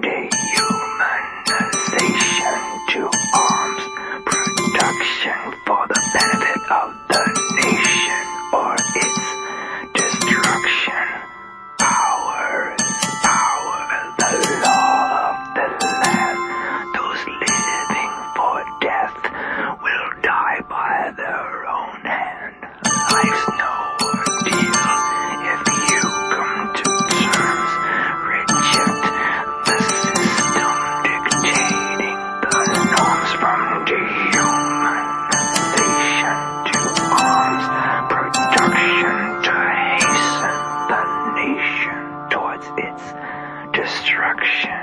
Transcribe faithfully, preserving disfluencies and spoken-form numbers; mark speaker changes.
Speaker 1: dehumanization to arms production for the benefit of the nation or its destruction. Power is power, the law of the land. Those living for death will die by their own hand. Life's no ordeal if you come to terms. Reject the system dictating the norms from dehumanization to arms production to hasten the nation towards its destruction.